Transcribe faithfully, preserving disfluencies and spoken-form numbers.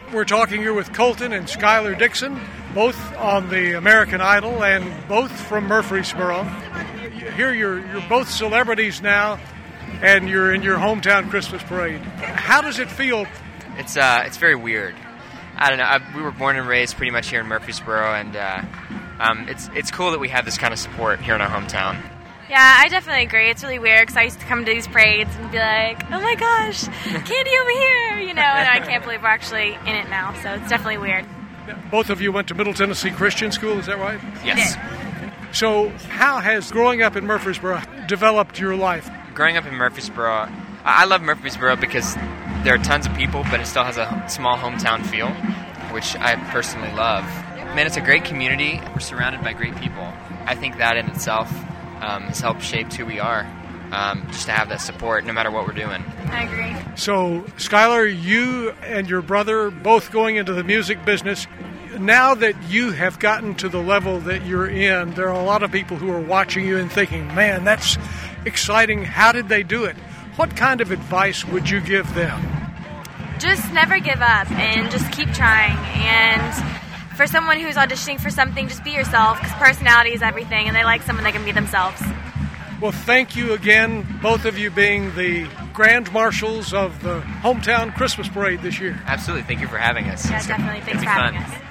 We're talking here with Colton and Skylar Dixon, both on the American Idol and both from Murfreesboro. Here you're you're both celebrities now, and you're in your hometown Christmas parade. How does it feel? It's uh, it's very weird. I don't know. I, we were born and raised pretty much here in Murfreesboro, and uh, um, it's it's cool that we have this kind of support here in our hometown. Yeah, I definitely agree. It's really weird because I used to come to these parades and be like, oh my gosh, candy over here, you know, and I can't believe we're actually in it now, so it's definitely weird. Both of you went to Middle Tennessee Christian School, is that right? Yes. So how has growing up in Murfreesboro developed your life? Growing up in Murfreesboro, I love Murfreesboro because there are tons of people, but it still has a small hometown feel, which I personally love. Man, it's a great community. We're surrounded by great people. I think that in itself Um, has helped shape who we are, um, just to have that support no matter what we're doing. I agree. So, Skylar, you and your brother both going into the music business. Now that you have gotten to the level that you're in, there are a lot of people who are watching you and thinking, man, that's exciting. How did they do it? What kind of advice would you give them? Just never give up and just keep trying. And for someone who's auditioning for something, just be yourself, because personality is everything, and they like someone that can be themselves. Well, thank you again, both of you being the grand marshals of the hometown Christmas parade this year. Absolutely. Thank you for having us. Yeah, It's definitely. gonna, Thanks it's for gonna be having fun. us.